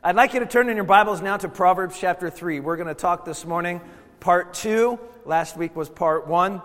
I'd like you to turn in your Bibles now to Proverbs chapter 3. We're going to talk this morning, part 2. Last week was part 1.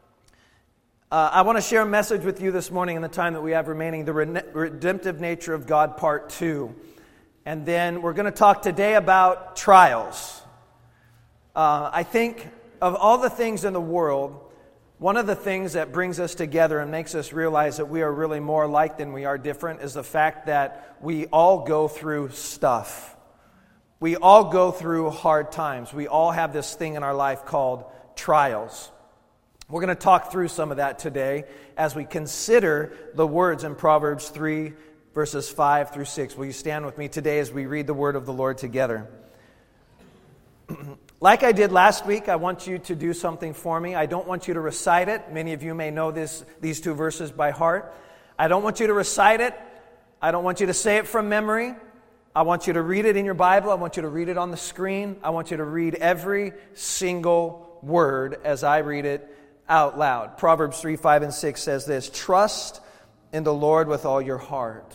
I want to share a message with you this morning in the time that we have remaining, the redemptive nature of God, part 2. And then we're going to talk today about trials. I think of all the things in the world, one of the things that brings us together and makes us realize that we are really more alike than we are different is the fact that we all go through stuff. We all go through hard times. We all have this thing in our life called trials. We're going to talk through some of that today as we consider the words in Proverbs 3, verses 5 through 6. Will you stand with me today as we read the word of the Lord together? Like I did last week, I want you to do something for me. I don't want you to recite it. Many of you may know these two verses by heart. I don't want you to recite it. I don't want you to say it from memory. I want you to read it in your Bible. I want you to read it on the screen. I want you to read every single word as I read it out loud. Proverbs 3, 5, and 6 says this: "Trust in the Lord with all your heart,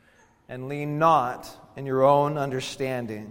and lean not in your own understanding.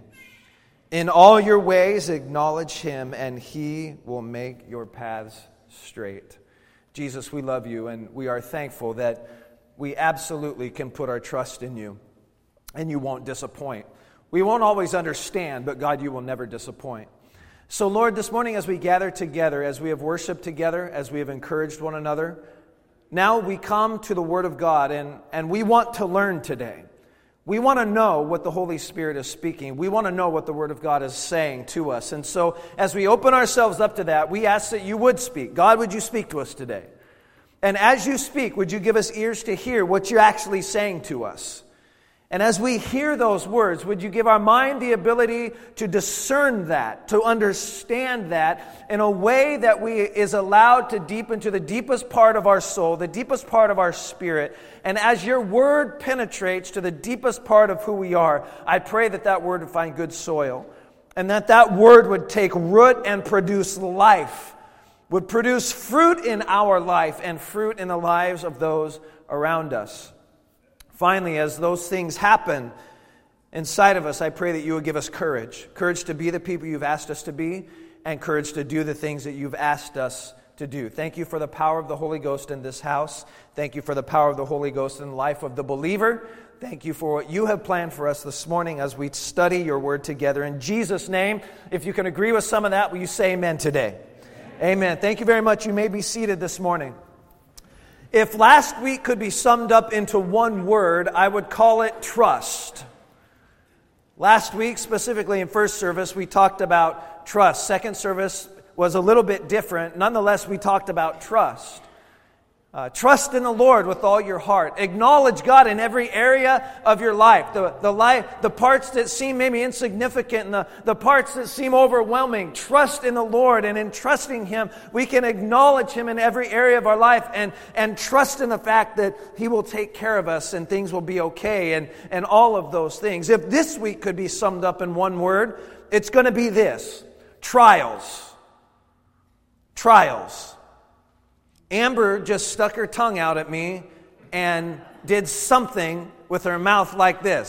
In all your ways acknowledge Him, and He will make your paths straight." Jesus, we love you, and we are thankful that we absolutely can put our trust in you, and you won't disappoint. We won't always understand, but God, you will never disappoint. So Lord, this morning as we gather together, as we have worshiped together, as we have encouraged one another, now we come to the Word of God, and we want to learn today. We want to know what the Holy Spirit is speaking. We want to know what the Word of God is saying to us. And so as we open ourselves up to that, we ask that you would speak. God, would you speak to us today? And as you speak, would you give us ears to hear what you're actually saying to us? And as we hear those words, would you give our mind the ability to discern that, to understand that in a way that is allowed to deep into the deepest part of our soul, the deepest part of our spirit. And as your word penetrates to the deepest part of who we are, I pray that that word would find good soil, and that word would take root and produce life, would produce fruit in our life and fruit in the lives of those around us. Finally, as those things happen inside of us, I pray that you will give us courage. Courage to be the people you've asked us to be, and courage to do the things that you've asked us to do. Thank you for the power of the Holy Ghost in this house. Thank you for the power of the Holy Ghost in the life of the believer. Thank you for what you have planned for us this morning as we study your word together. In Jesus' name, if you can agree with some of that, will you say amen today? Amen. Thank you very much. You may be seated this morning. If last week could be summed up into one word, I would call it trust. Last week, specifically in first service, we talked about trust. Second service was a little bit different. Nonetheless, we talked about trust. Trust in the Lord with all your heart. Acknowledge God in every area of your life. The parts that seem maybe insignificant and the parts that seem overwhelming. Trust in the Lord, and in trusting Him, we can acknowledge Him in every area of our life and trust in the fact that He will take care of us and things will be okay and all of those things. If this week could be summed up in one word, it's going to be this: trials. Trials. Amber just stuck her tongue out at me and did something with her mouth like this.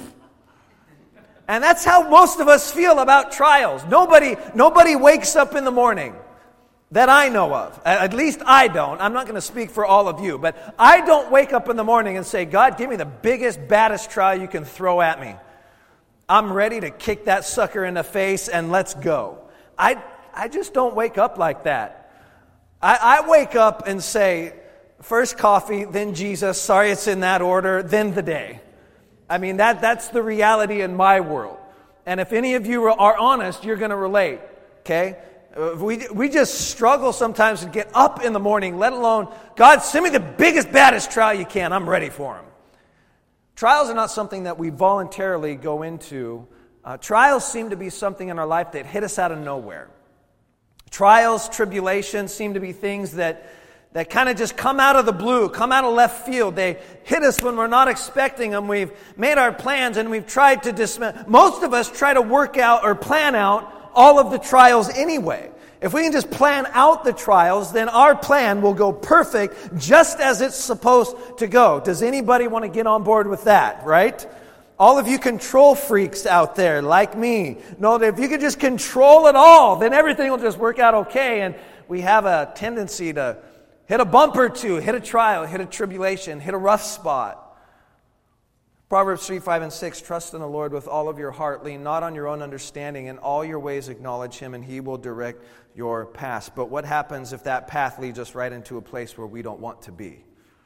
And that's how most of us feel about trials. Nobody wakes up in the morning that I know of. At least I don't. I'm not going to speak for all of you. But I don't wake up in the morning and say, God, give me the biggest, baddest trial you can throw at me. I'm ready to kick that sucker in the face and let's go. I just don't wake up like that. I wake up and say, first coffee, then Jesus, sorry it's in that order, then the day. I mean, that's the reality in my world. And if any of you are honest, you're going to relate, okay? We just struggle sometimes to get up in the morning, let alone, God, send me the biggest, baddest trial you can. I'm ready for them. Trials are not something that we voluntarily go into. Trials seem to be something in our life that hit us out of nowhere. Trials, tribulations seem to be things that kind of just come out of the blue, come out of left field. They hit us when we're not expecting them. We've made our plans and we've tried to dismiss. Most of us try to work out or plan out all of the trials anyway. If we can just plan out the trials, then our plan will go perfect just as it's supposed to go. Does anybody want to get on board with that, right? All of you control freaks out there like me know that if you can just control it all, then everything will just work out okay. And we have a tendency to hit a bump or two, hit a trial, hit a tribulation, hit a rough spot. Proverbs 3, 5, and 6, trust in the Lord with all of your heart. Lean not on your own understanding. In all your ways acknowledge Him, and He will direct your path. But what happens if that path leads us right into a place where we don't want to be?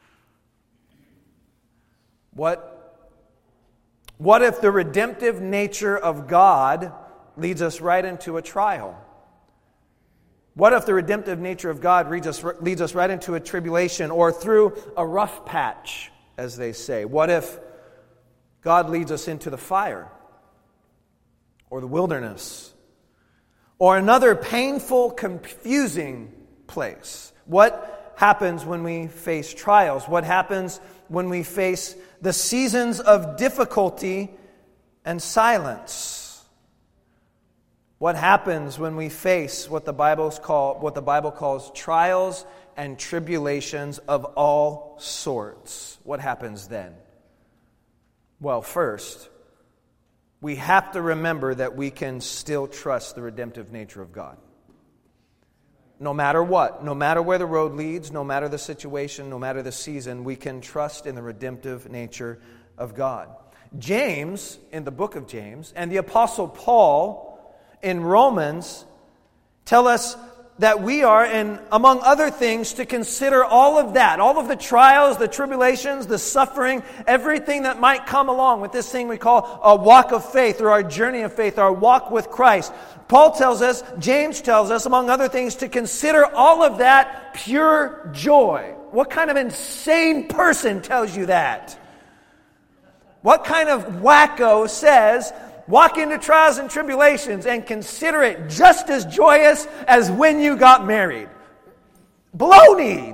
What if the redemptive nature of God leads us right into a trial? What if the redemptive nature of God leads us right into a tribulation or through a rough patch, as they say? What if God leads us into the fire or the wilderness or another painful, confusing place? What happens when we face trials? What happens when we face the seasons of difficulty and silence? What happens when we face what the Bible calls trials and tribulations of all sorts? What happens then? Well, first, we have to remember that we can still trust the redemptive nature of God. No matter what, no matter where the road leads, no matter the situation, no matter the season, we can trust in the redemptive nature of God. James, in the book of James, and the Apostle Paul in Romans tell us that we are, among other things, to consider all of that, all of the trials, the tribulations, the suffering, everything that might come along with this thing we call a walk of faith or our journey of faith, our walk with Christ. Paul tells us, James tells us, among other things, to consider all of that pure joy. What kind of insane person tells you that? What kind of wacko says, walk into trials and tribulations and consider it just as joyous as when you got married? Baloney!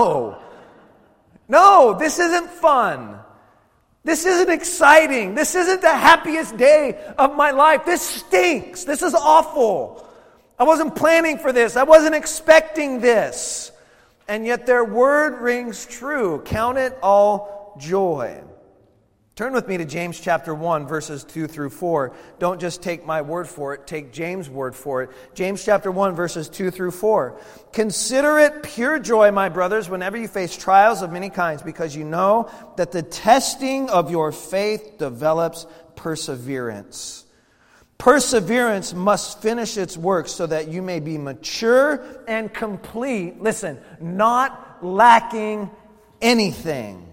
No, this isn't fun. This isn't exciting. This isn't the happiest day of my life. This stinks. This is awful. I wasn't planning for this. I wasn't expecting this. And yet their word rings true. Count it all joy. Turn with me to James chapter 1, verses 2 through 4. Don't just take my word for it, take James' word for it. James chapter 1, verses 2 through 4. Consider it pure joy, my brothers, whenever you face trials of many kinds, because you know that the testing of your faith develops perseverance. Perseverance must finish its work so that you may be mature and complete. Listen, not lacking anything.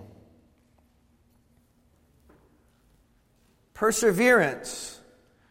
Perseverance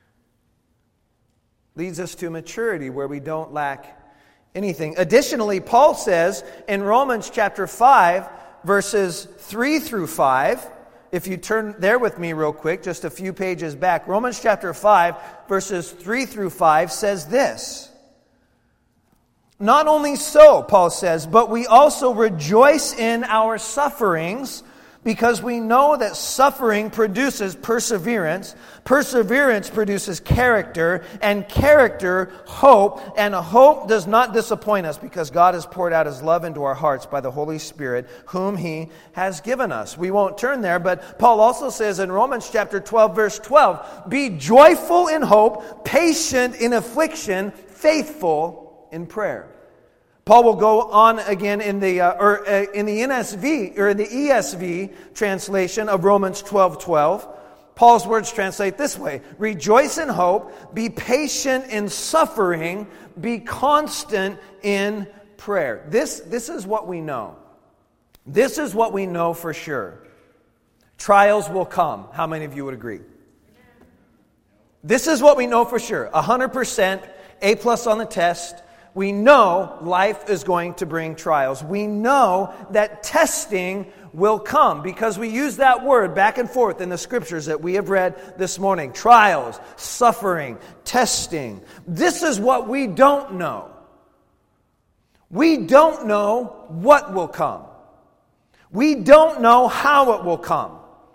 leads us to maturity where we don't lack anything. Additionally, Paul says in Romans chapter 5, verses 3 through 5, if you turn there with me real quick, just a few pages back, Romans chapter 5, verses 3 through 5 says this. Not only so, Paul says, but we also rejoice in our sufferings, because we know that suffering produces perseverance, perseverance produces character, and character, hope, and hope does not disappoint us because God has poured out His love into our hearts by the Holy Spirit, whom He has given us. We won't turn there, but Paul also says in Romans chapter 12, verse 12, be joyful in hope, patient in affliction, faithful in prayer. Paul will go on again in the NSV or in the ESV translation of Romans 12:12. Paul's words translate this way: rejoice in hope, be patient in suffering, be constant in prayer. This is what we know. This is what we know for sure. Trials will come. How many of you would agree? This is what we know for sure. 100%, A+ on the test. We know life is going to bring trials. We know that testing will come because we use that word back and forth in the scriptures that we have read this morning. Trials, suffering, testing. This is what we don't know. We don't know what will come. We don't know how it will come.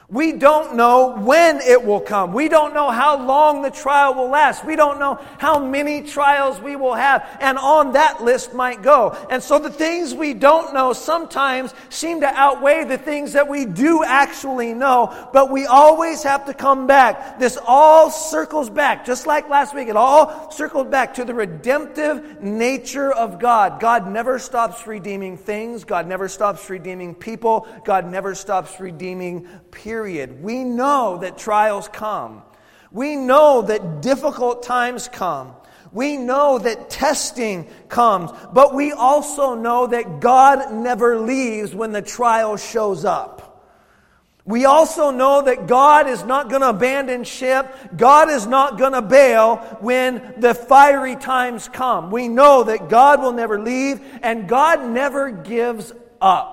We don't know when it will come. We don't know how long the trial will last. We don't know how many trials we will have. And on that list might go. And so the things we don't know sometimes seem to outweigh the things that we do actually know. But we always have to come back. This all circles back. Just like last week, it all circled back to the redemptive nature of God. God never stops redeeming things. God never stops redeeming people. God never stops redeeming period. We know that trials come. We know that difficult times come. We know that testing comes. But we also know that God never leaves when the trial shows up. We also know that God is not going to abandon ship. God is not going to bail when the fiery times come. We know that God will never leave and God never gives up.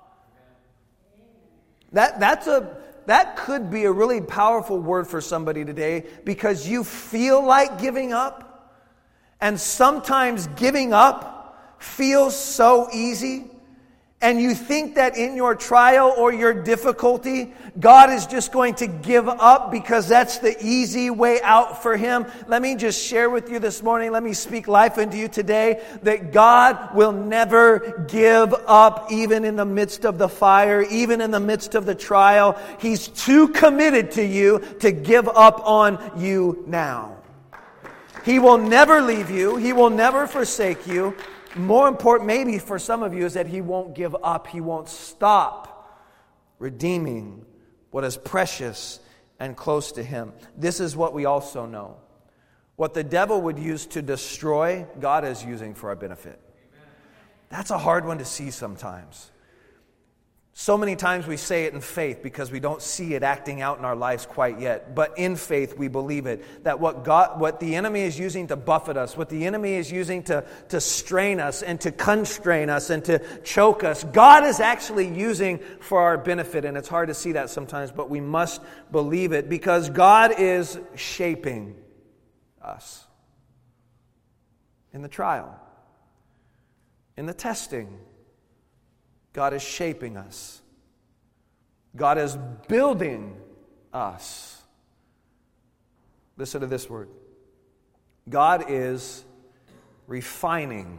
That could be a really powerful word for somebody today because you feel like giving up, and sometimes giving up feels so easy, and you think that in your trial or your difficulty, God is just going to give up because that's the easy way out for Him. Let me just share with you this morning, let me speak life into you today, that God will never give up even in the midst of the fire, even in the midst of the trial. He's too committed to you to give up on you now. He will never leave you. He will never forsake you. More important, maybe for some of you, is that He won't give up. He won't stop redeeming what is precious and close to Him. This is what we also know. What the devil would use to destroy, God is using for our benefit. That's a hard one to see sometimes. So many times we say it in faith because we don't see it acting out in our lives quite yet. But in faith we believe it. That what the enemy is using to buffet us, what the enemy is using to strain us and to constrain us and to choke us, God is actually using for our benefit. And it's hard to see that sometimes, but we must believe it because God is shaping us. In the trial, in the testing, God is shaping us. God is building us. Listen to this word. God is refining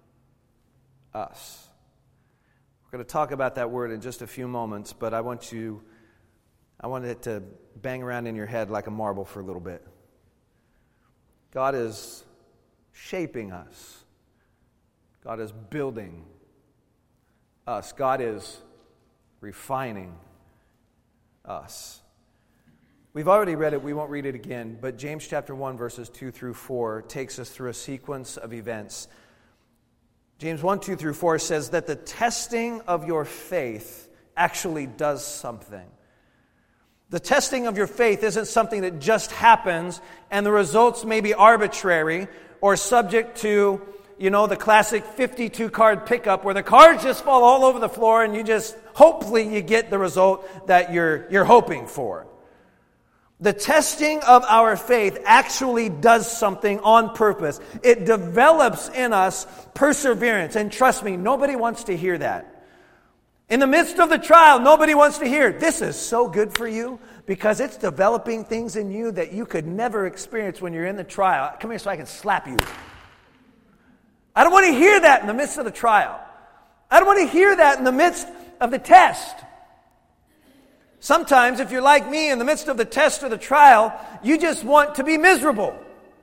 us. We're going to talk about that word in just a few moments, but I want it to bang around in your head like a marble for a little bit. God is shaping us. God is building us. God is refining us. We've already read it. We won't read it again. But James chapter 1, verses 2 through 4 takes us through a sequence of events. James 1, 2 through 4 says that the testing of your faith actually does something. The testing of your faith isn't something that just happens and the results may be arbitrary or subject to the classic 52-card pickup where the cards just fall all over the floor and hopefully you get the result that you're hoping for. The testing of our faith actually does something on purpose. It develops in us perseverance. And trust me, nobody wants to hear that. In the midst of the trial, nobody wants to hear, this is so good for you because it's developing things in you that you could never experience when you're in the trial. Come here so I can slap you. I don't want to hear that in the midst of the trial. I don't want to hear that in the midst of the test. Sometimes, if you're like me, in the midst of the test or the trial, you just want to be miserable.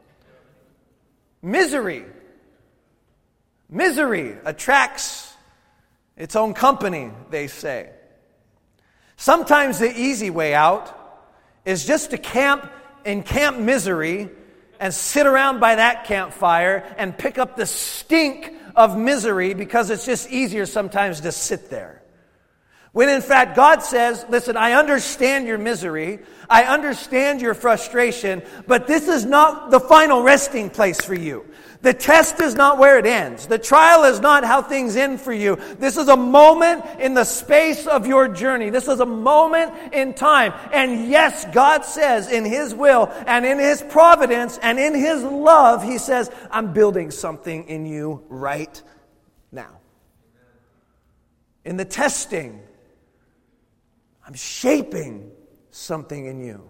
Misery attracts its own company, they say. Sometimes the easy way out is just to camp in Camp Misery and sit around by that campfire and pick up the stink of misery because it's just easier sometimes to sit there. When in fact God says, listen, I understand your misery, I understand your frustration, but this is not the final resting place for you. The test is not where it ends. The trial is not how things end for you. This is a moment in the space of your journey. This is a moment in time. And yes, God says in His will and in His providence and in His love, He says, I'm building something in you right now. In the testing, I'm shaping something in you.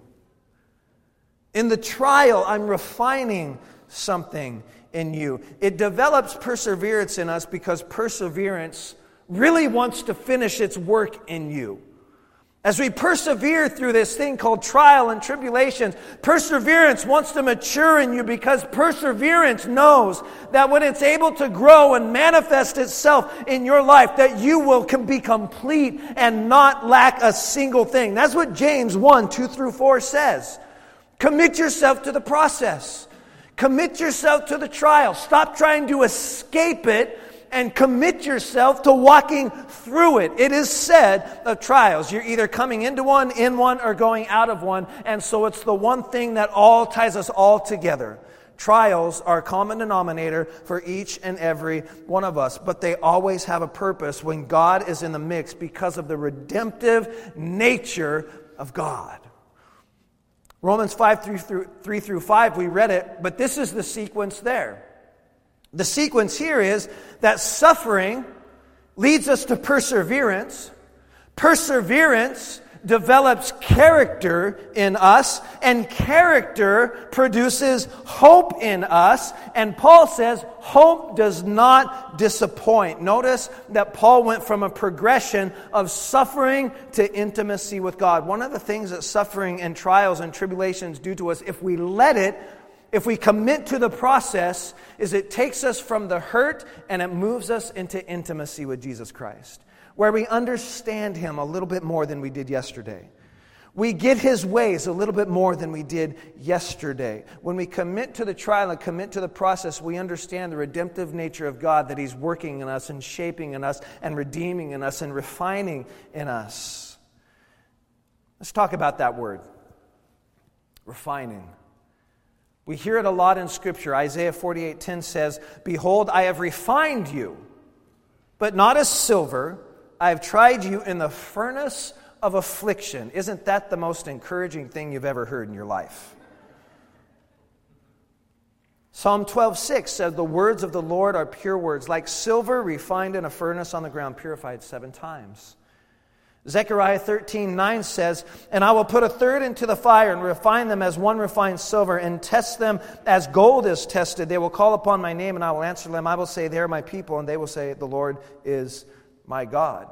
In the trial, I'm refining something in you. It develops perseverance in us because perseverance really wants to finish its work in you. As we persevere through this thing called trial and tribulations, perseverance wants to mature in you because perseverance knows that when it's able to grow and manifest itself in your life, that you will be complete and not lack a single thing. That's what James 1:2-4 says. Commit yourself to the process. Commit yourself to the trial. Stop trying to escape it and commit yourself to walking through it. It is said of trials, you're either coming into one, in one, or going out of one. And so it's the one thing that all ties us all together. Trials are a common denominator for each and every one of us, but they always have a purpose when God is in the mix because of the redemptive nature of God. Romans 5:3-5, we read it, but this is the sequence there. The sequence here is that suffering leads us to perseverance. Perseverance develops character in us, and character produces hope in us. And Paul says, hope does not disappoint. Notice that Paul went from a progression of suffering to intimacy with God. One of the things that suffering and trials and tribulations do to us, if we let it, if we commit to the process, is it takes us from the hurt and it moves us into intimacy with Jesus Christ, where we understand Him a little bit more than we did yesterday. We get His ways a little bit more than we did yesterday. When we commit to the trial and commit to the process, we understand the redemptive nature of God, that He's working in us and shaping in us and redeeming in us and refining in us. Let's talk about that word, refining. We hear it a lot in Scripture. Isaiah 48:10 says, "Behold, I have refined you, but not as silver. I have tried you in the furnace of affliction." Isn't that the most encouraging thing you've ever heard in your life? Psalm 12:6 says, "The words of the Lord are pure words, like silver refined in a furnace on the ground, purified 7 times. Zechariah 13:9 says, "And I will put a third into the fire and refine them as one refines silver and test them as gold is tested. They will call upon my name and I will answer them. I will say, they are my people, and they will say, the Lord is my God."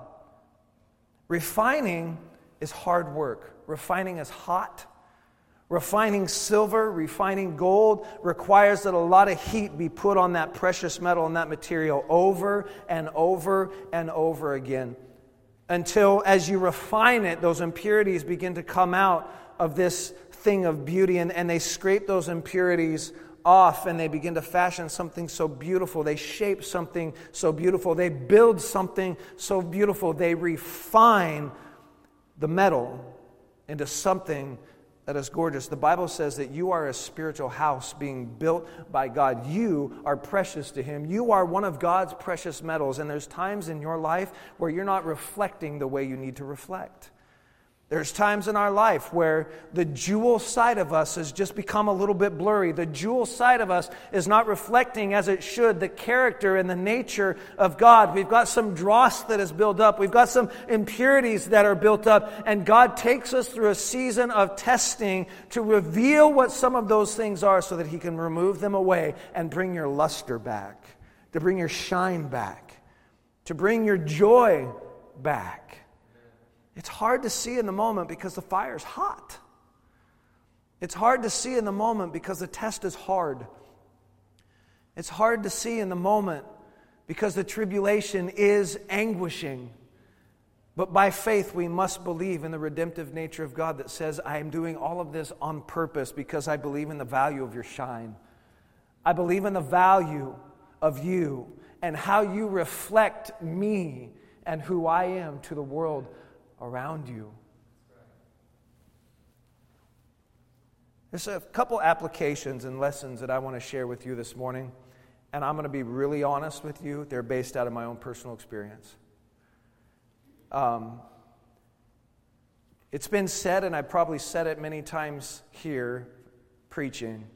Refining is hard work. Refining is hot. Refining silver, refining gold requires that a lot of heat be put on that precious metal and that material over and over and over again, until as you refine it, those impurities begin to come out of this thing of beauty, and they scrape those impurities off and they begin to fashion something so beautiful. They shape something so beautiful. They build something so beautiful. They refine the metal into something that is gorgeous. The Bible says that you are a spiritual house being built by God. You are precious to Him. You are one of God's precious metals. And there's times in your life where you're not reflecting the way you need to reflect. There's times in our life where the jewel side of us has just become a little bit blurry. The jewel side of us is not reflecting as it should the character and the nature of God. We've got some dross that is built up. We've got some impurities that are built up. And God takes us through a season of testing to reveal what some of those things are so that He can remove them away and bring your luster back, to bring your shine back, to bring your joy back. It's hard to see in the moment because the fire's hot. It's hard to see in the moment because the test is hard. It's hard to see in the moment because the tribulation is anguishing. But by faith, we must believe in the redemptive nature of God that says, I am doing all of this on purpose because I believe in the value of your shine. I believe in the value of you and how you reflect me and who I am to the world around you. There's a couple applications and lessons that I want to share with you this morning, and I'm going to be really honest with you. They're based out of my own personal experience. It's been said, and I probably said it many times here preaching.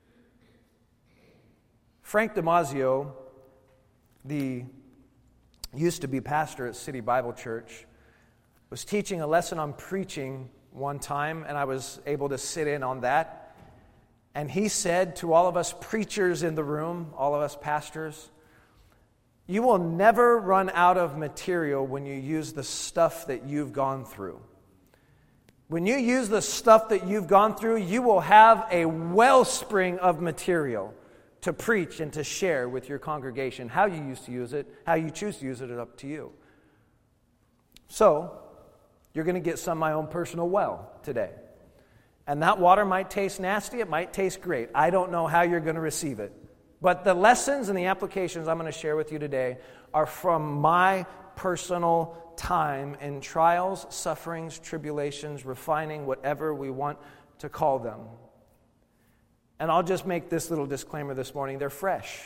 Frank Damazio, the used to be pastor at City Bible Church, was teaching a lesson on preaching one time, and I was able to sit in on that. And he said to all of us preachers in the room, all of us pastors, you will never run out of material when you use the stuff that you've gone through. When you use the stuff that you've gone through, you will have a wellspring of material to preach and to share with your congregation. How you use to use it, how you choose to use it is up to you. So, you're going to get some of my own personal well today. And that water might taste nasty, it might taste great. I don't know how you're going to receive it. But the lessons and the applications I'm going to share with you today are from my personal time in trials, sufferings, tribulations, refining, whatever we want to call them. And I'll just make this little disclaimer this morning. They're fresh.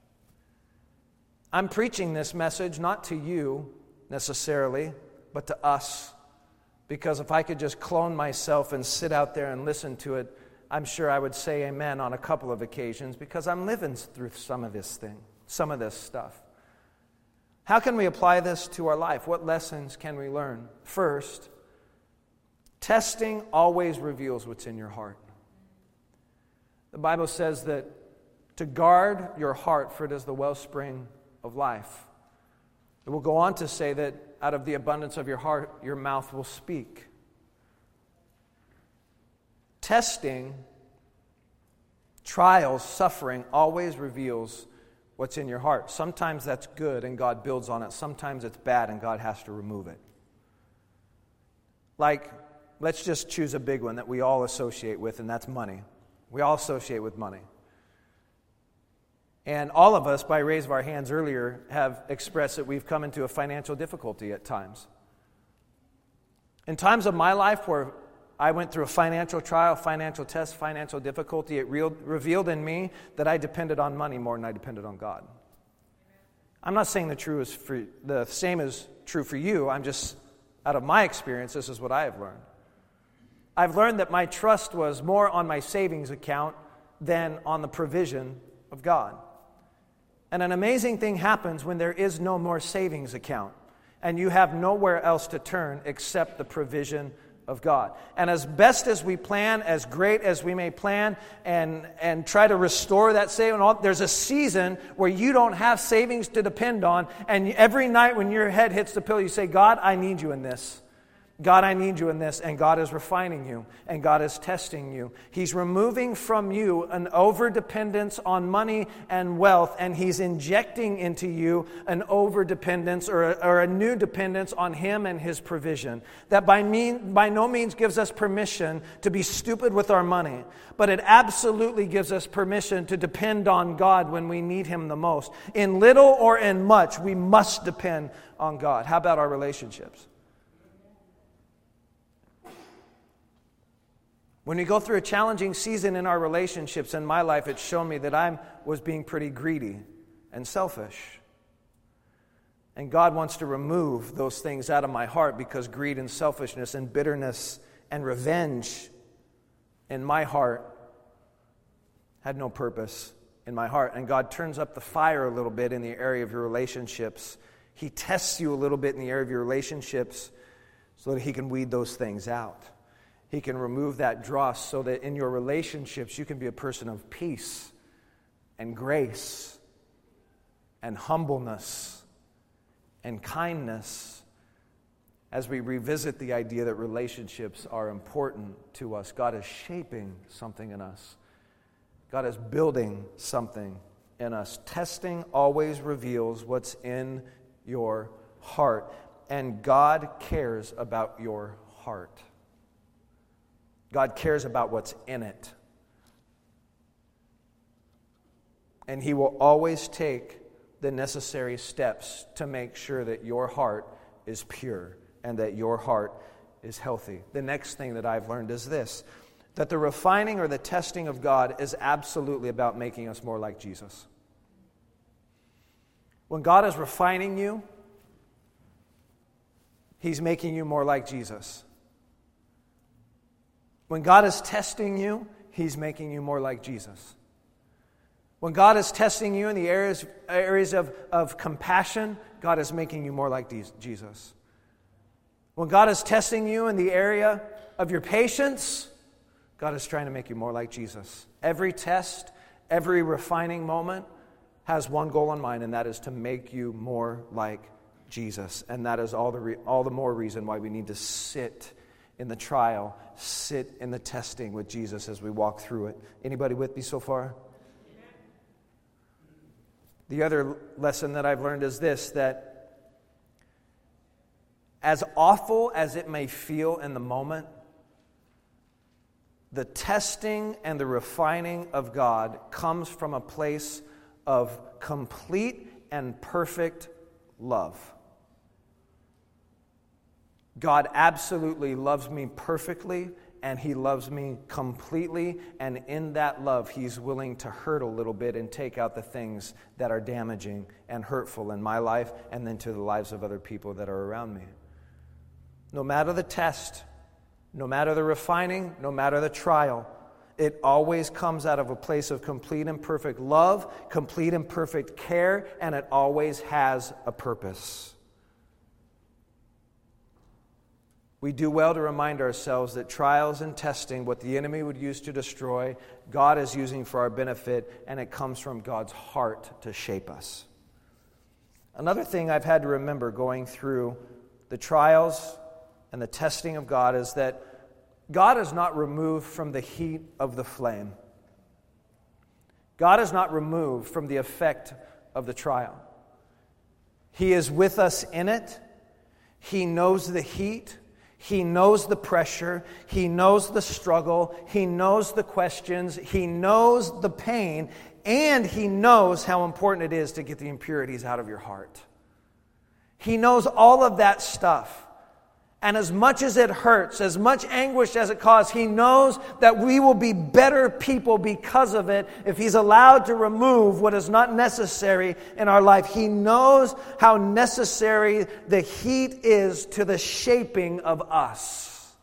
I'm preaching this message not to you necessarily, but to us. Because if I could just clone myself and sit out there and listen to it, I'm sure I would say amen on a couple of occasions because I'm living through some of this stuff. How can we apply this to our life? What lessons can we learn? First, testing always reveals what's in your heart. The Bible says that to guard your heart, for it is the wellspring of life. It will go on to say that out of the abundance of your heart, your mouth will speak. Testing, trials, suffering always reveals what's in your heart. Sometimes that's good and God builds on it. Sometimes it's bad and God has to remove it. Like, let's just choose a big one that we all associate with, and that's money. We all associate with money. And all of us, by raise of our hands earlier, have expressed that we've come into a financial difficulty at times. In times of my life where I went through a financial trial, financial test, financial difficulty, it revealed in me that I depended on money more than I depended on God. I'm not saying the same is true for you. I'm just, out of my experience, this is what I have learned. I've learned that my trust was more on my savings account than on the provision of God. And an amazing thing happens when there is no more savings account and you have nowhere else to turn except the provision of God. And as best as we plan, as great as we may plan and try to restore that saving, there's a season where you don't have savings to depend on, and every night when your head hits the pillow you say, God, I need you in this. God, I need you in this, and God is refining you, and God is testing you. He's removing from you an overdependence on money and wealth, and He's injecting into you an overdependence or a new dependence on Him and His provision. That by no means gives us permission to be stupid with our money, but it absolutely gives us permission to depend on God when we need Him the most. In little or in much, we must depend on God. How about our relationships? When we go through a challenging season in our relationships, in my life, it's shown me that I was being pretty greedy and selfish. And God wants to remove those things out of my heart because greed and selfishness and bitterness and revenge in my heart had no purpose in my heart. And God turns up the fire a little bit in the area of your relationships. He tests you a little bit in the area of your relationships so that He can weed those things out. He can remove that dross so that in your relationships you can be a person of peace and grace and humbleness and kindness as we revisit the idea that relationships are important to us. God is shaping something in us. God is building something in us. Testing always reveals what's in your heart, and God cares about your heart. God cares about what's in it. And He will always take the necessary steps to make sure that your heart is pure and that your heart is healthy. The next thing that I've learned is this, that the refining or the testing of God is absolutely about making us more like Jesus. When God is refining you, He's making you more like Jesus. When God is testing you, He's making you more like Jesus. When God is testing you in the areas of compassion, God is making you more like Jesus. When God is testing you in the area of your patience, God is trying to make you more like Jesus. Every test, every refining moment has one goal in mind, and that is to make you more like Jesus. And that is all the more reason why we need to sit in the trial, sit in the testing with Jesus as we walk through it. Anybody with me so far? The other lesson that I've learned is this, that as awful as it may feel in the moment, the testing and the refining of God comes from a place of complete and perfect love. God absolutely loves me perfectly, and He loves me completely, and in that love, He's willing to hurt a little bit and take out the things that are damaging and hurtful in my life and then to the lives of other people that are around me. No matter the test, no matter the refining, no matter the trial, it always comes out of a place of complete and perfect love, complete and perfect care, and it always has a purpose. We do well to remind ourselves that trials and testing, what the enemy would use to destroy, God is using for our benefit, and it comes from God's heart to shape us. Another thing I've had to remember going through the trials and the testing of God is that God is not removed from the heat of the flame. God is not removed from the effect of the trial. He is with us in it. He knows the heat. He knows the pressure. He knows the struggle. He knows the questions. He knows the pain. And He knows how important it is to get the impurities out of your heart. He knows all of that stuff. And as much as it hurts, as much anguish as it causes, He knows that we will be better people because of it if He's allowed to remove what is not necessary in our life. He knows how necessary the heat is to the shaping of us.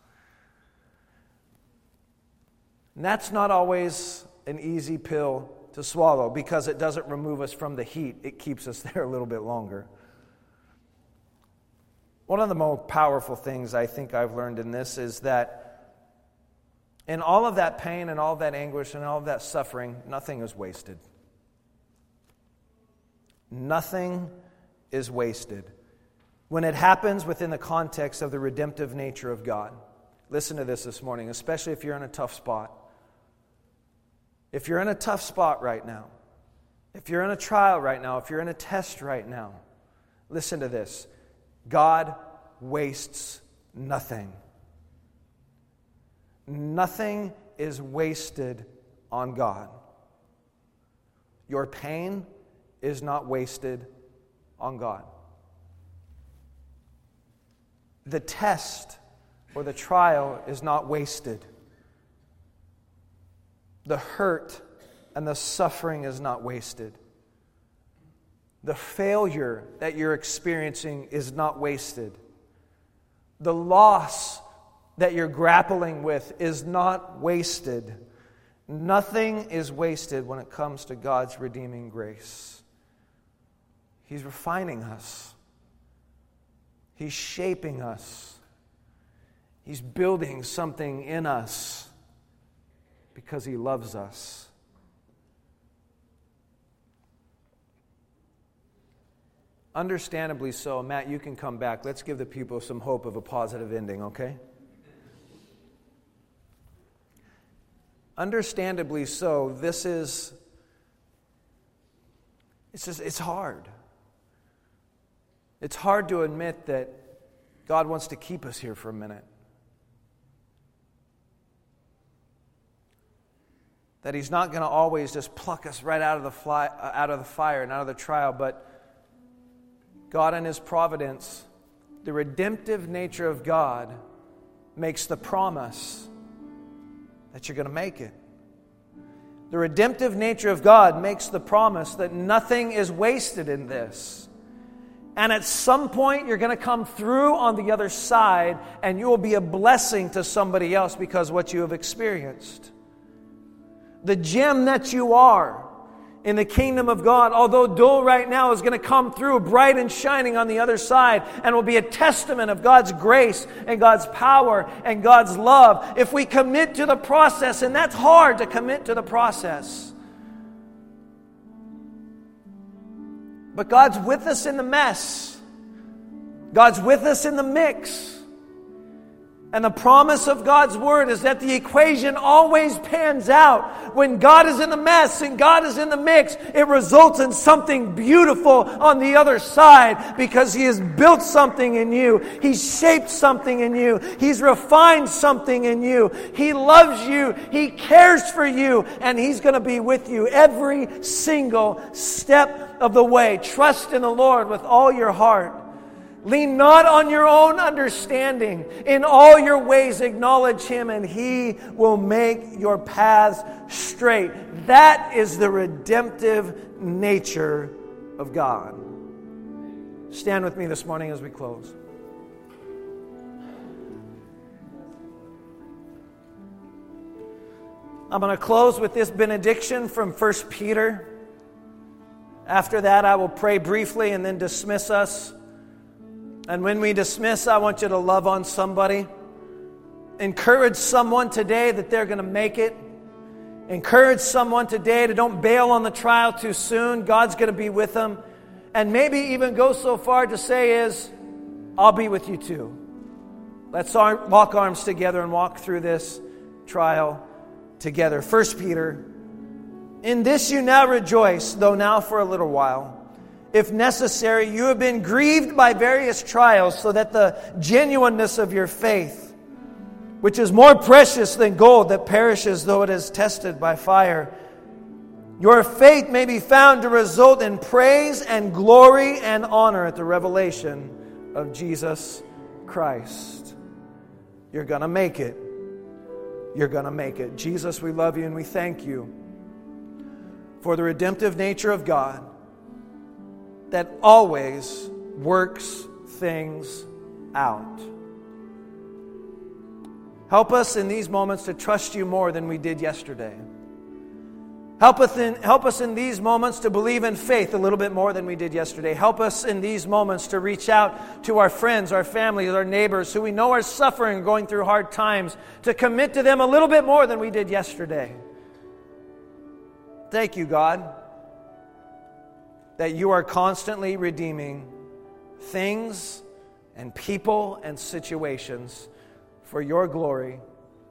And that's not always an easy pill to swallow because it doesn't remove us from the heat. It keeps us there a little bit longer. One of the most powerful things I think I've learned in this is that in all of that pain and all of that anguish and all of that suffering, nothing is wasted. Nothing is wasted. When it happens within the context of the redemptive nature of God. Listen to this morning, especially if you're in a tough spot. If you're in a tough spot right now, if you're in a trial right now, if you're in a test right now, listen to this. God wastes nothing. Nothing is wasted on God. Your pain is not wasted on God. The test or the trial is not wasted. The hurt and the suffering is not wasted. The failure that you're experiencing is not wasted. The loss that you're grappling with is not wasted. Nothing is wasted when it comes to God's redeeming grace. He's refining us. He's shaping us. He's building something in us because He loves us. Understandably so. Matt, you can come back. Let's give the people some hope of a positive ending, okay? Understandably so, it's hard. It's hard to admit that God wants to keep us here for a minute. That He's not going to always just pluck us right out of the fire and out of the trial, but God in His providence, the redemptive nature of God makes the promise that you're going to make it. The redemptive nature of God makes the promise that nothing is wasted in this. And at some point, you're going to come through on the other side, and you will be a blessing to somebody else because of what you have experienced. The gem that you are, in the kingdom of God, although dull right now, is going to come through bright and shining on the other side and will be a testament of God's grace and God's power and God's love if we commit to the process. And that's hard, to commit to the process. But God's with us in the mess. God's with us in the mix. And the promise of God's Word is that the equation always pans out. When God is in the mess and God is in the mix, it results in something beautiful on the other side, because He has built something in you. He's shaped something in you. He's refined something in you. He loves you. He cares for you. And He's going to be with you every single step of the way. Trust in the Lord with all your heart. Lean not on your own understanding. In all your ways acknowledge Him, and He will make your paths straight. That is the redemptive nature of God. Stand with me this morning as we close. I'm going to close with this benediction from 1 Peter. After that, I will pray briefly and then dismiss us. And when we dismiss, I want you to love on somebody. Encourage someone today that they're going to make it. Encourage someone today to don't bail on the trial too soon. God's going to be with them. And maybe even go so far to say is, I'll be with you too. Let's lock arms together and walk through this trial together. 1 Peter, in this you now rejoice, though now for a little while. If necessary, you have been grieved by various trials, so that the genuineness of your faith, which is more precious than gold that perishes though it is tested by fire, your faith may be found to result in praise and glory and honor at the revelation of Jesus Christ. You're going to make it. You're going to make it. Jesus, we love you and we thank you for the redemptive nature of God that always works things out. Help us in these moments to trust you more than we did yesterday. Help us in these moments to believe in faith a little bit more than we did yesterday. Help us in these moments to reach out to our friends, our families, our neighbors who we know are suffering, going through hard times, to commit to them a little bit more than we did yesterday. Thank you, God, that you are constantly redeeming things and people and situations for your glory.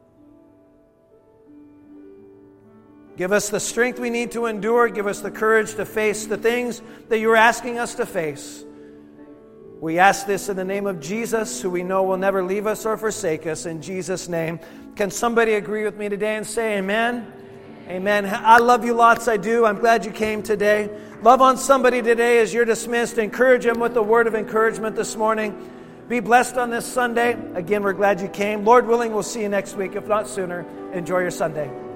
Give us the strength we need to endure. Give us the courage to face the things that you're asking us to face. We ask this in the name of Jesus, who we know will never leave us or forsake us. In Jesus' name. Can somebody agree with me today and say amen? Amen. I love you lots, I do. I'm glad you came today. Love on somebody today as you're dismissed. Encourage them with a word of encouragement this morning. Be blessed on this Sunday. Again, we're glad you came. Lord willing, we'll see you next week, if not sooner. Enjoy your Sunday.